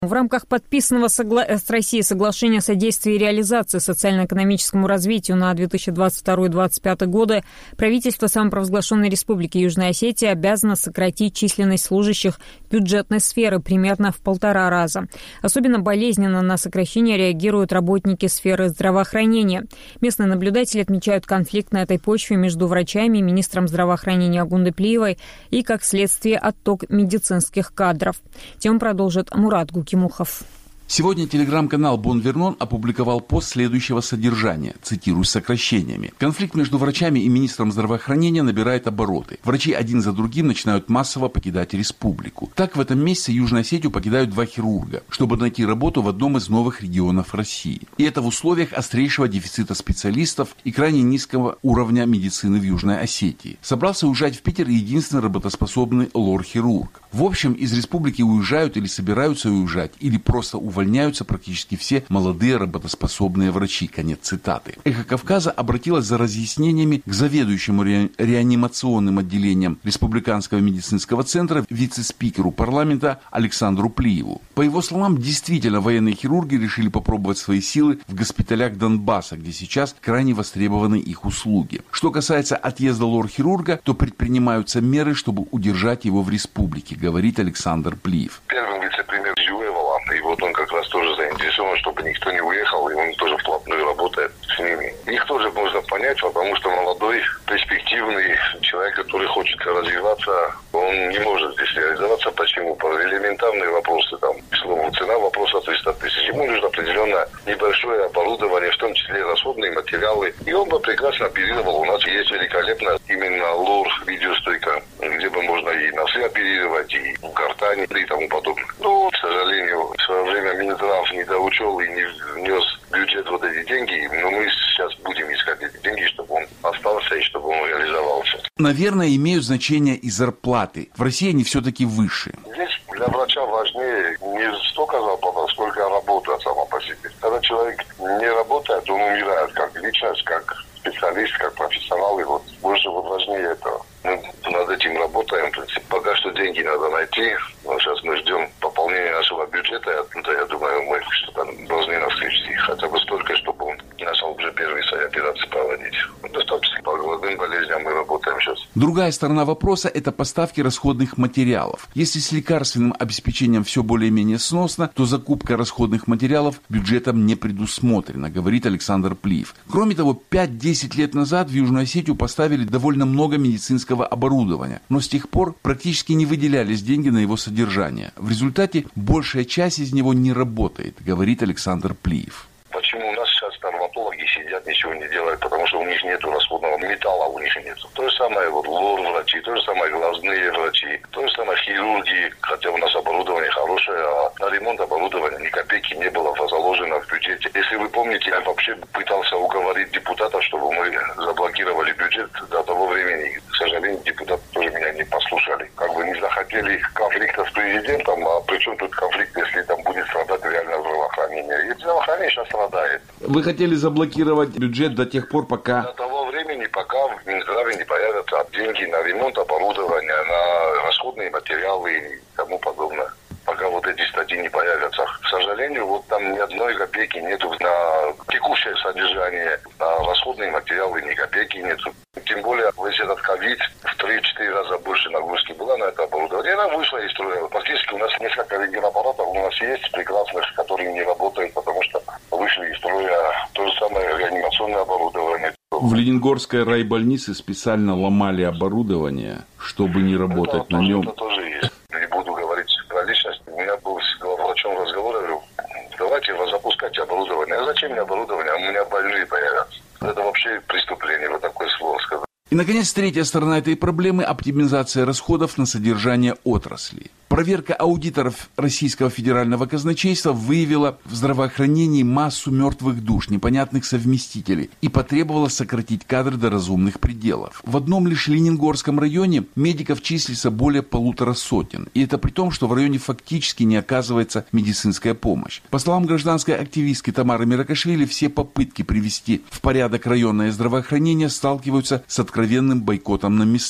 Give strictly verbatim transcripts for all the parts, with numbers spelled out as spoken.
В рамках подписанного согла... с Россией соглашения о содействии и реализации социально-экономическому развитию на две тысячи двадцать второй — две тысячи двадцать пятый годы правительство самопровозглашенной Республики Южная Осетия обязано сократить численность служащих бюджетной сферы примерно в полтора раза. Особенно болезненно на сокращение реагируют работники сферы здравоохранения. Местные наблюдатели отмечают конфликт на этой почве между врачами и министром здравоохранения Агундаплиевой и, как следствие, отток медицинских кадров. Тему продолжит Мурат Гукимухов. Сегодня телеграм-канал Бон-Вернон опубликовал пост следующего содержания, цитирую с сокращениями. Конфликт между врачами и министром здравоохранения набирает обороты. Врачи один за другим начинают массово покидать республику. Так, в этом месяце Южную Осетию покидают два хирурга, чтобы найти работу в одном из новых регионов России. И это в условиях острейшего дефицита специалистов и крайне низкого уровня медицины в Южной Осетии. Собрался уезжать в Питер единственный работоспособный лор-хирург. В общем, из республики уезжают или собираются уезжать, или просто увольняются практически все молодые работоспособные врачи. Конец цитаты. «Эхо Кавказа» обратилась за разъяснениями к заведующему ре- реанимационным отделением Республиканского медицинского центра вице-спикеру парламента Александру Плиеву. По его словам, действительно военные хирурги решили попробовать свои силы в госпиталях Донбасса, где сейчас крайне востребованы их услуги. Что касается отъезда лор-хирурга, то предпринимаются меры, чтобы удержать его в республике, говорит Александр Плиев. Первый вице-премьер Жуевала, и вот он как раз тоже заинтересован, чтобы никто не уехал, и он тоже вплотную работает с ними. Их тоже можно понять, потому что молодой, перспективный человек, который хочет развиваться, он не может здесь реализоваться. Почему? По элементарные вопросы, там, к слову, цена вопроса триста тысяч. Ему нужно определенно небольшое оборудование, в том числе расходные материалы. И он бы прекрасно оперировал. У нас есть великолепно именно лор, видеостойка, где бы можно и носы оперировать, и в гортани, и тому подобное. Но, к сожалению, в свое время Минздрав не доучел и не внес в бюджет вот эти деньги. Но мы сейчас будем искать эти деньги, чтобы он остался и чтобы он реализовался. Наверное, имеют значение и зарплаты. В России они все-таки выше. Здесь для врача важнее не столько зарплата, сколько работа сама по себе. Когда человек не работает, он умирает как личность, как специалист, как профессионал. И вот больше вот важнее этого. Мы над этим работаем. В принципе, пока что деньги надо найти. Но сейчас мы ждем пополнения нашего бюджета. И оттуда, я думаю, мы что-то должны навстречу. Хотя бы столько, чтобы он начал уже первые свои операции проводить. Достаточно по голодным болезням мы работаем сейчас. Другая сторона вопроса – это поставки расходных материалов. Если с лекарственным обеспечением все более-менее сносно, то закупка расходных материалов бюджетом не предусмотрена, говорит Александр Плиев. Кроме того, пять-десять лет назад в Южную Осетию поставили довольно много медицинского оборудования, но с тех пор практически не выделялись деньги на его содержание. В результате большая часть из него не работает, говорит Александр Плиев. Почему у нас сейчас травматологи сидят, ничего не делают, потому что у них нет расходного металла, у них нет. То же самое вот лор-врачи, то же самое глазные врачи, то же самое хирурги, хотя у нас оборудование хорошее, а на ремонт оборудования ни копейки не было заложено в бюджете. Если вы помните, я вообще пытался уговорить депутатов, чтобы мы заблокировали бюджет до того времени. К сожалению, депутаты тоже меня не послушали. Как бы не захотели конфликта с президентом, а при чем тут конфликт, если там будет страдать реально здравоохранение? И здравоохранение сейчас страдает. Вы хотели заблокировать бюджет до тех пор, пока... До того времени, пока в Минздраве не появятся деньги на ремонт оборудования, на расходные материалы и тому подобное. Пока вот эти статьи не появятся. К сожалению, вот там ни одной копейки нету на текущее содержание, на расходные материалы ни копейки нету. Тем более, весь этот ковид в три-четыре раза больше нагрузки была на это оборудование. Она вышла из строя. Фактически у нас несколько рентгенаппаратов у нас есть прекрасных, которые не работают, потому что вышли из строя. То же самое реанимационное оборудование. В Ленингорской райбольнице специально ломали оборудование, чтобы не работать это, на нем. Это тоже есть. Не буду говорить про личность. У меня был с главврачом разговор, я говорю, давайте запускайте оборудование. А зачем мне оборудование? У меня больные появятся. Это вообще преступление, вот такое слово сказать. И, наконец, третья сторона этой проблемы – оптимизация расходов на содержание отрасли. Проверка аудиторов Российского федерального казначейства выявила в здравоохранении массу мертвых душ, непонятных совместителей и потребовала сократить кадры до разумных пределов. В одном лишь Ленингорском районе медиков числится более полутора сотен. И это при том, что в районе фактически не оказывается медицинская помощь. По словам гражданской активистки Тамары Миракашвили, все попытки привести в порядок районное здравоохранение сталкиваются с откровенным бойкотом на местах.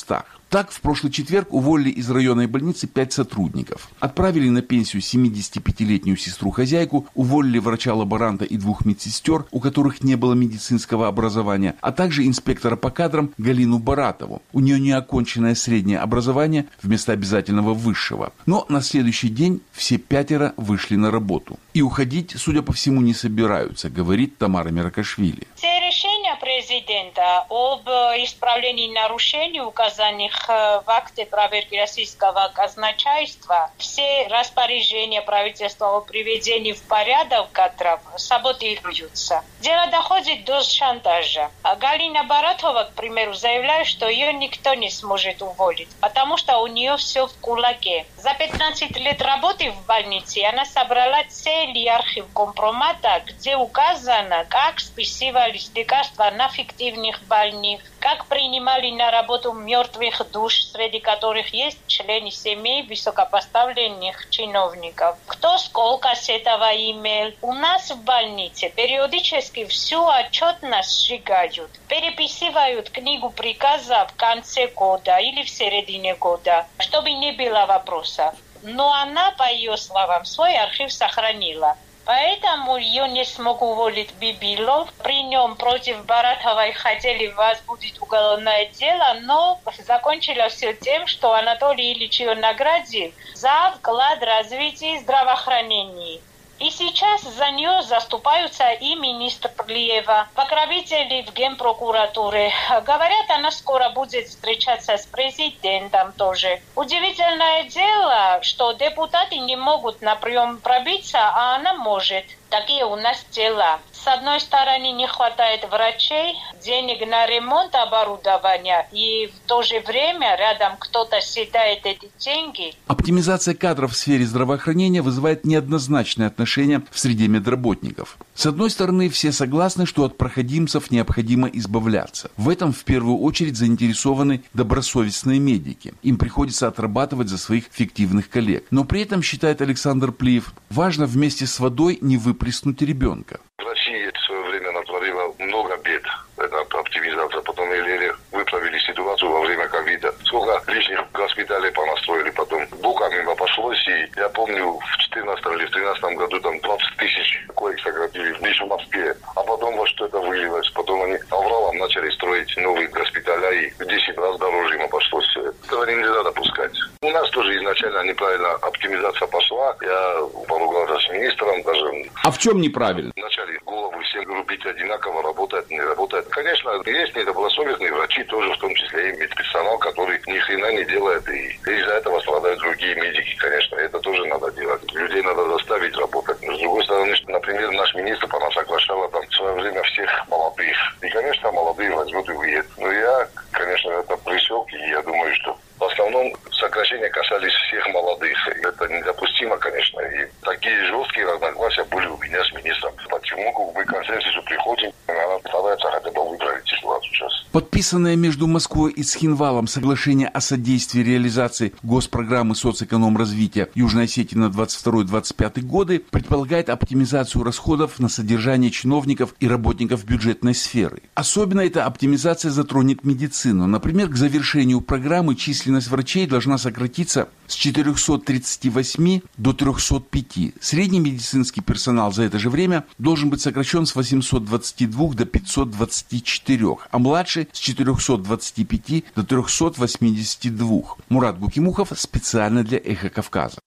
Так, в прошлый четверг уволили из районной больницы пять сотрудников. Отправили на пенсию семидесятипятилетнюю сестру-хозяйку, уволили врача-лаборанта и двух медсестер, у которых не было медицинского образования, а также инспектора по кадрам Галину Баратову. У нее неоконченное среднее образование вместо обязательного высшего. Но на следующий день все пятеро вышли на работу. И уходить, судя по всему, не собираются, говорит Тамара Меркашвили. Все решения президента об исправлении нарушений, указанных в акте проверки российского казначейства, все распоряжения правительства о приведении в порядок кадров саботируются. Дело доходит до шантажа. Галина Баратова, к примеру, заявляет, что ее никто не сможет уволить, потому что у нее все в кулаке. За пятнадцать лет работы в больнице она собрала целый архив компромата, где указано, как списывались лекарства на фиктивных больных, как принимали на работу мертвых душ, среди которых есть члены семей высокопоставленных чиновников. Кто сколько с этого имел. У нас в больнице периодически всю отчетность сжигают. Переписывают книгу приказов в конце года или в середине года, чтобы не было вопросов. Но она, по ее словам, свой архив сохранила. Поэтому ее не смог уволить Бибилов. При нем против Баратовой хотели возбудить уголовное дело, но закончилось все тем, что Анатолий Ильич ее наградил за вклад в развитие здравоохранения. И сейчас за нее заступаются и министр Плиева, покровители в Генпрокуратуре. Говорят, она скоро будет встречаться с президентом тоже. Удивительное дело, что депутаты не могут на прием пробиться, а она может. Такие у нас дела. С одной стороны, не хватает врачей, денег на ремонт оборудования, и в то же время рядом кто-то съедает эти деньги. Оптимизация кадров в сфере здравоохранения вызывает неоднозначное отношение в среде медработников. С одной стороны, все согласны, что от проходимцев необходимо избавляться. В этом в первую очередь заинтересованы добросовестные медики. Им приходится отрабатывать за своих фиктивных коллег. Но при этом, считает Александр Плиев, важно вместе с водой не выплеснуть ребенка. Россия в свое время натворила много бед. Это оптимизация. Потом еле выправили ситуацию во время ковида. Сколько лишних госпиталей понастроили потом. Боками обошлось. И я помню, в четырнадцатом или в тринадцатом году там двадцать тысяч коек сократили лишь в Москве. А потом во что это вылилось. Потом они авралом начали строить новые госпиталя. И в десять раз дороже им обошлось все это. Этого нельзя допускать. У нас тоже изначально неправильно оптимизация пошла. Я поругался с министром даже. А в чем неправильно? Начали голову всем рубить одинаково, работает, не работает. Конечно, есть недобросовестные врачи, тоже в том числе и медперсонал, который ни хрена не делает, и из-за этого страдают другие медики, конечно, это тоже надо делать. Людей надо заставить работать. Но с другой стороны, например, наш министр, она соглашала там в свое время всех молодых. И, конечно, молодые возьмут и уедут. Но я, конечно, это пресек, и я думаю, что в основном сокращения касались всех молодых. И это недопустимо, конечно. И такие жесткие разногласия были у меня с министром. Почему мы к консенсусу приходим, она старается хотя бы выправить ситуацию сейчас. Подписанное между Москвой и Цхинвалом соглашение о содействии реализации госпрограммы соцэкономразвития Южной Осетии на двадцать второй — двадцать пятый годы предполагает оптимизацию расходов на содержание чиновников и работников бюджетной сферы. Особенно эта оптимизация затронет медицину. Например, к завершению программы численность врачей должна сократиться с четырехсот тридцати восьми до трехсот пяти. Средний медицинский персонал за это же время должен быть сокращен с восьмисот двадцати двух до пятисот двадцати четырёх, а младший с четырехсот двадцати пяти до трехсот восьмидесяти двух. Мурат Гукимухов специально для «Эхо Кавказа».